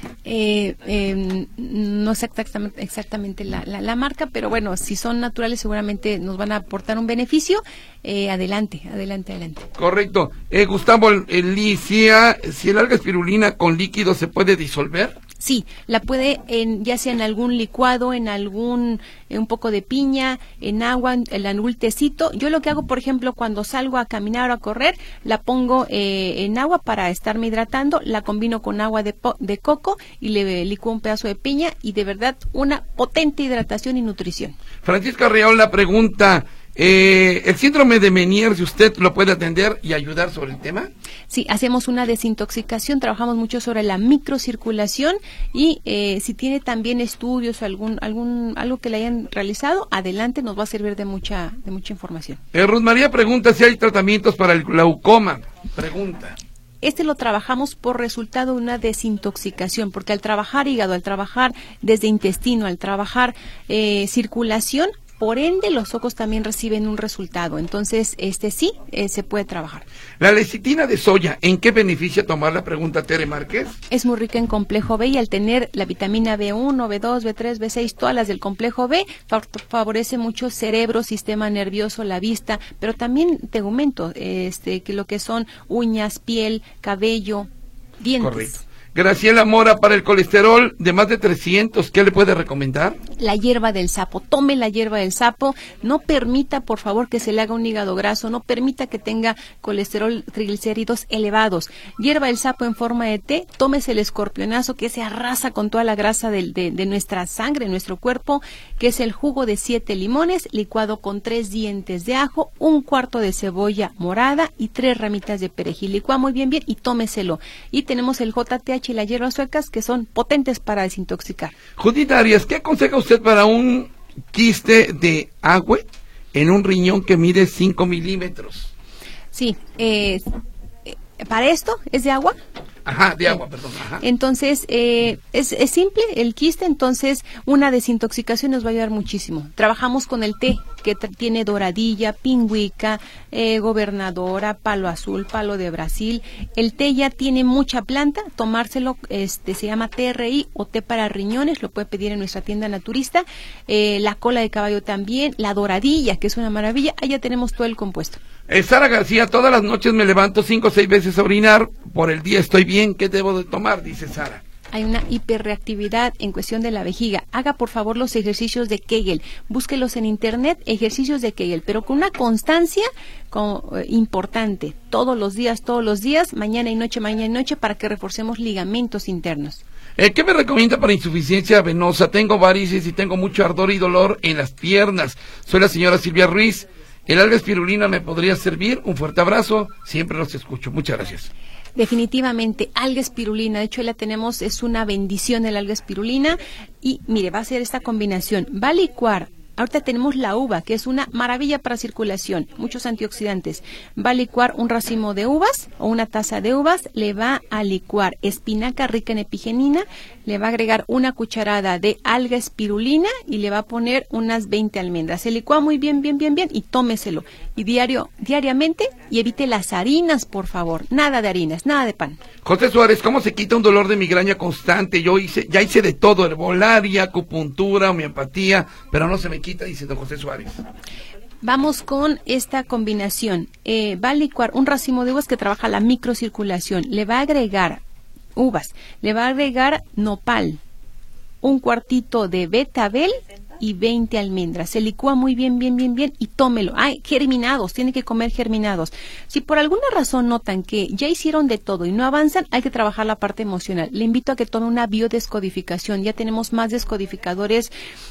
Eh, eh, no sé exactamente, exactamente la, la, la marca, pero bueno, si son naturales seguramente nos van a aportar un beneficio. Eh, adelante, adelante, adelante. Correcto. Eh, Gustavo Elicia, si el alga espirulina con líquido se puede disolver. Sí, la puede, en, ya sea en algún licuado, en algún, en un poco de piña, en agua, en, en algún tecito. Yo lo que hago, por ejemplo, cuando salgo a caminar o a correr, la pongo eh, en agua para estarme hidratando, la combino con agua de, po, de coco y le licúo un pedazo de piña y de verdad una potente hidratación y nutrición. Francisca Reola pregunta, Eh, el síndrome de Meniere, si usted lo puede atender y ayudar sobre el tema. Sí, hacemos una desintoxicación, trabajamos mucho sobre la microcirculación y eh, si tiene también estudios o algún, algún, algo que le hayan realizado, adelante, nos va a servir de mucha, de mucha información. Eh, Ruth María pregunta si hay tratamientos para el glaucoma. Pregunta. Este lo trabajamos por resultado de una desintoxicación, porque al trabajar hígado, al trabajar desde intestino, al trabajar eh, circulación, por ende los ojos también reciben un resultado. Entonces, este sí, eh, se puede trabajar. La lecitina de soya, ¿en qué beneficia tomarla? Pregunta Tere Márquez. Es muy rica en complejo B y al tener la vitamina B uno, B dos, B tres, B seis, todas las del complejo B, favorece mucho cerebro, sistema nervioso, la vista, pero también tegumento, este, que lo que son uñas, piel, cabello, dientes. Correcto. Graciela Mora, para el colesterol de más de trescientos, ¿qué le puede recomendar? La hierba del sapo, tome la hierba del sapo, no permita por favor que se le haga un hígado graso, no permita que tenga colesterol, triglicéridos elevados. Hierba del sapo en forma de té, tómese el escorpionazo que se arrasa con toda la grasa de, de, de nuestra sangre, nuestro cuerpo, que es el jugo de siete limones, licuado con tres dientes de ajo, un cuarto de cebolla morada y tres ramitas de perejil. Licúa muy bien bien y tómeselo. Y tenemos el J T H y las hierbas suecas que son potentes para desintoxicar. Judith Arias, ¿qué aconseja usted para un quiste de agua en un riñón que mide cinco milímetros? Sí, eh, para esto es de agua. Ajá, de agua, perdón. Ajá. Entonces, eh, es, es simple el quiste, entonces una desintoxicación nos va a ayudar muchísimo. Trabajamos con el té, que tiene doradilla, pingüica, eh, gobernadora, palo azul, palo de Brasil. El té ya tiene mucha planta, tomárselo, este, se llama T R I o té para riñones, lo puede pedir en nuestra tienda naturista. Eh, la cola de caballo también, la doradilla, que es una maravilla, ahí ya tenemos todo el compuesto. Eh, Sara García, todas las noches me levanto cinco o seis veces a orinar, por el día estoy bien, ¿qué debo de tomar? Dice Sara. Hay una hiperreactividad en cuestión de la vejiga. Haga por favor los ejercicios de Kegel. Búsquelos en internet, ejercicios de Kegel, pero con una constancia con, eh, importante. Todos los días, todos los días, mañana y noche, mañana y noche, para que reforcemos ligamentos internos. Eh, ¿Qué me recomienda para insuficiencia venosa? Tengo varices y tengo mucho ardor y dolor en las piernas. Soy la señora Silvia Ruiz. ¿El alga espirulina me podría servir? Un fuerte abrazo, siempre los escucho. Muchas gracias. Definitivamente, alga espirulina, de hecho la tenemos, es una bendición el alga espirulina y mire, va a ser esta combinación, va a licuar. Ahorita tenemos la uva, que es una maravilla para circulación, muchos antioxidantes. Va a licuar un racimo de uvas o una taza de uvas, le va a licuar espinaca rica en epigenina, le va a agregar una cucharada de alga espirulina y le va a poner unas veinte almendras. Se licúa muy bien, bien, bien, bien y tómeselo. Y diario, diariamente y evite las harinas, por favor. Nada de harinas, nada de pan. José Suárez, ¿cómo se quita un dolor de migraña constante? Yo hice, ya hice de todo, herbolaria, acupuntura, homeopatía, pero no se me quita, dice don José Suárez. Vamos con esta combinación. Eh, va a licuar un racimo de uvas que trabaja la microcirculación. Le va a agregar uvas, le va a agregar nopal, un cuartito de betabel y veinte almendras. Se licúa muy bien, bien, bien, bien y tómelo. Ay, germinados, tiene que comer germinados. Si por alguna razón notan que ya hicieron de todo y no avanzan, hay que trabajar la parte emocional. Le invito a que tome una biodescodificación. Ya tenemos más descodificadores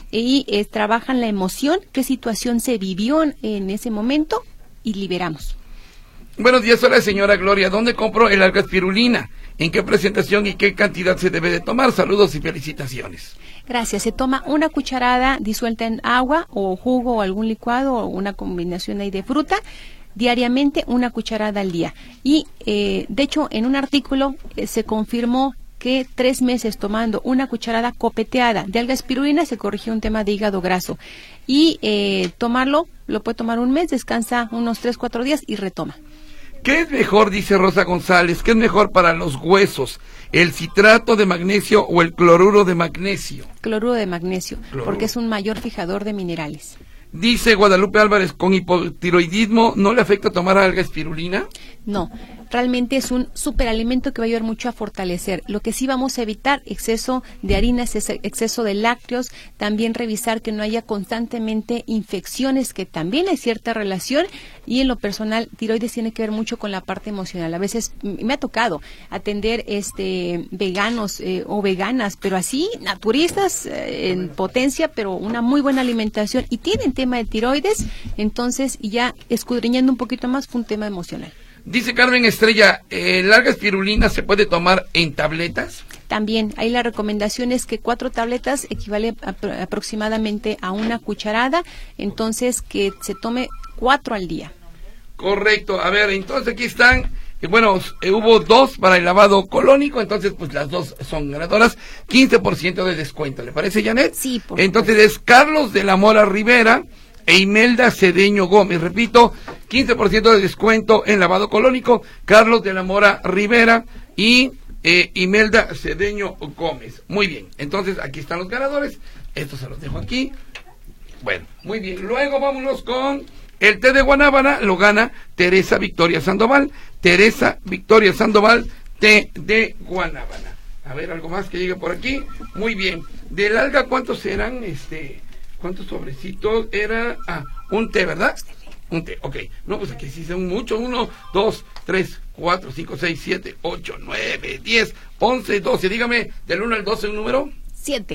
y eh, trabajan la emoción, qué situación se vivió en ese momento y liberamos. Buenos días, hola señora Gloria. ¿Dónde compro el alga espirulina? ¿En qué presentación y qué cantidad se debe de tomar? Saludos y felicitaciones. Gracias. Se toma una cucharada disuelta en agua o jugo o algún licuado o una combinación ahí de fruta. Diariamente una cucharada al día. Y eh, de hecho en un artículo eh, se confirmó que tres meses tomando una cucharada copeteada de alga espirulina se corrigió un tema de hígado graso. Y eh, tomarlo, lo puede tomar un mes, descansa unos tres, cuatro días y retoma. ¿Qué es mejor, dice Rosa González, qué es mejor para los huesos, el citrato de magnesio o el cloruro de magnesio? Cloruro de magnesio, Cloruro. Porque es un mayor fijador de minerales. Dice Guadalupe Álvarez, ¿con hipotiroidismo no le afecta tomar alga espirulina? No, realmente es un superalimento que va a ayudar mucho a fortalecer. Lo que sí vamos a evitar, exceso de harinas, exceso de lácteos, también revisar que no haya constantemente infecciones, que también hay cierta relación, y en lo personal, tiroides tiene que ver mucho con la parte emocional. A veces me ha tocado atender este veganos eh, o veganas, pero así, naturistas eh, en potencia, pero una muy buena alimentación, y tienen tema de tiroides, entonces ya escudriñando un poquito más fue un tema emocional. Dice Carmen Estrella, ¿el alga espirulina se puede tomar en tabletas? También, ahí la recomendación es que cuatro tabletas equivale a, aproximadamente a una cucharada, entonces que se tome cuatro al día. Correcto, a ver, entonces aquí están, eh, bueno, eh, hubo dos para el lavado colónico, entonces pues las dos son ganadoras, quince por ciento de descuento, ¿le parece, Janet? Sí, por Entonces es Carlos de la Mora Rivera e Imelda Cedeño Gómez, repito, quince por ciento de descuento en lavado colónico, Carlos de la Mora Rivera y eh, Imelda Cedeño Gómez. Muy bien, entonces aquí están los ganadores, estos se los dejo aquí. Bueno, muy bien, luego vámonos con el té de guanábana, lo gana Teresa Victoria Sandoval, Teresa Victoria Sandoval, té de guanábana. A ver, algo más que llegue por aquí. Muy bien, del alga, ¿cuántos serán este... ¿Cuántos sobrecitos? Era, ah, un té, ¿verdad? Un té, ok. No, pues aquí sí son muchos. Uno, dos, tres, cuatro, cinco, seis, siete, ocho, nueve, diez, once, doce. Dígame, del uno al doce, ¿un número? Siete.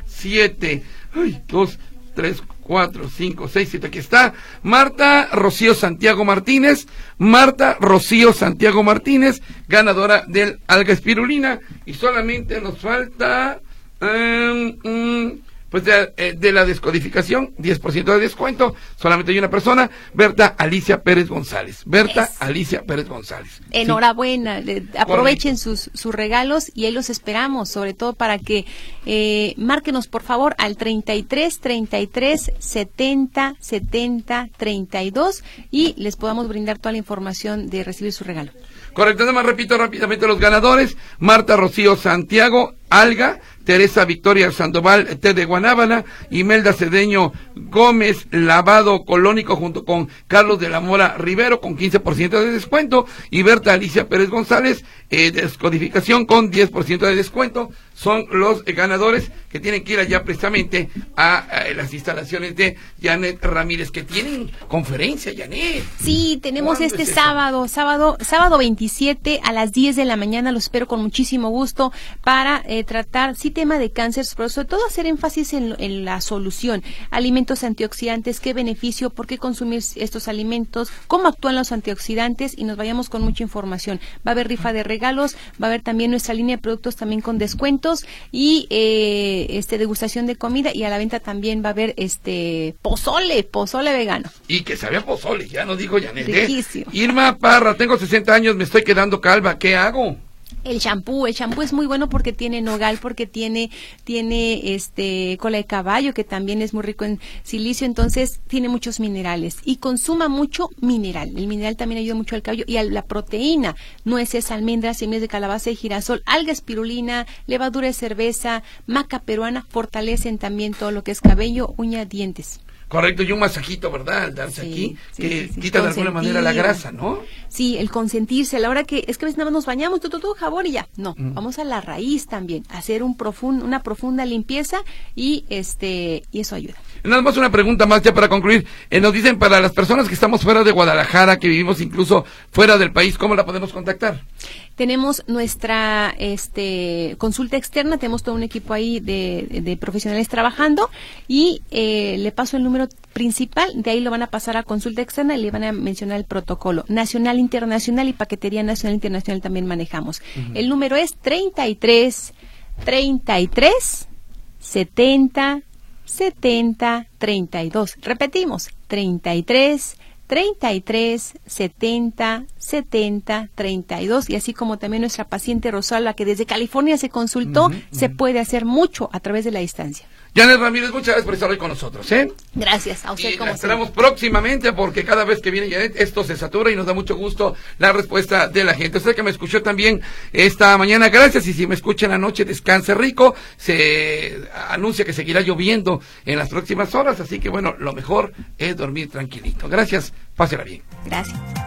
Siete. Ay, dos, tres, cuatro, cinco, seis, siete. Aquí está. Marta Rocío Santiago Martínez. Marta Rocío Santiago Martínez, ganadora del alga espirulina. Y solamente nos falta... Um, um, Pues de, de la descodificación, diez por ciento de descuento, solamente hay una persona, Berta Alicia Pérez González. Berta Es. Alicia Pérez González. Enhorabuena, sí. Aprovechen sus, sus regalos y ahí los esperamos, sobre todo para que eh, márquenos por favor al treinta y tres, treinta y tres, setenta, setenta, treinta y dos y les podamos brindar toda la información de recibir su regalo. Correcto, nada más repito rápidamente los ganadores: Marta Rocío Santiago, alga; Teresa Victoria Sandoval, té de guanábana; Imelda Cedeño Gómez, lavado colónico, junto con Carlos de la Mora Rivero, con quince por ciento de descuento; y Berta Alicia Pérez González, eh, descodificación, con diez por ciento de descuento. son los eh, ganadores que tienen que ir allá precisamente a, a las instalaciones de Janet Ramírez, que tienen conferencia, Janet. Sí, tenemos este es sábado, sábado, sábado veintisiete a las diez de la mañana, los espero con muchísimo gusto para eh, tratar, sí, tema de cáncer, pero sobre todo hacer énfasis en, en la solución, alimentos antioxidantes, qué beneficio, por qué consumir estos alimentos, cómo actúan los antioxidantes y nos vayamos con mucha información. Va a haber rifa de regalos, va a haber también nuestra línea de productos también con descuentos y eh, este degustación de comida, y a la venta también va a haber este pozole, pozole vegano. Y que sabía pozole, ya nos dijo Janet. Riquísimo. ¿eh? Irma Parra, tengo sesenta años, me estoy quedando calva, ¿qué hago? El champú, el champú es muy bueno porque tiene nogal, porque tiene tiene este cola de caballo, que también es muy rico en silicio, entonces tiene muchos minerales y consuma mucho mineral. El mineral también ayuda mucho al cabello y a la proteína, nueces, almendras, semillas de calabaza y girasol, alga espirulina, levadura de cerveza, maca peruana, fortalecen también todo lo que es cabello, uña, dientes. Correcto, y un masajito, ¿verdad? Al darse sí, aquí, sí, que sí, sí. quita de alguna manera la grasa, ¿no? Sí, el consentirse, a la hora que, es que a veces nada más nos bañamos, tú, tú, tú, jabón y ya. No, mm. vamos a la raíz también, hacer un profund, una profunda limpieza y este y eso ayuda. Nada más una pregunta más ya para concluir. Eh, nos dicen, para las personas que estamos fuera de Guadalajara, que vivimos incluso fuera del país, ¿cómo la podemos contactar? Tenemos nuestra este consulta externa, tenemos todo un equipo ahí de, de profesionales trabajando y eh, le paso el número principal, de ahí lo van a pasar a consulta externa y le van a mencionar el protocolo nacional, internacional y paquetería nacional, internacional también manejamos. Uh-huh. El número es treinta y tres, treinta y tres, setenta, setenta, treinta y dos. Repetimos, treinta y tres, treinta y tres, setenta, setenta, treinta y dos, y así como también nuestra paciente Rosalba, que desde California se consultó, uh-huh, uh-huh. se puede hacer mucho a través de la distancia. Janet Ramírez, muchas gracias por estar hoy con nosotros, ¿eh? Gracias, a usted. Y como la esperamos próximamente, porque cada vez que viene Janet, esto se satura y nos da mucho gusto la respuesta de la gente. Usted que me escuchó también esta mañana, gracias, y si me escucha en la noche, descanse rico. Se anuncia que seguirá lloviendo en las próximas horas, así que bueno, lo mejor es dormir tranquilito. Gracias, pásela bien. Gracias.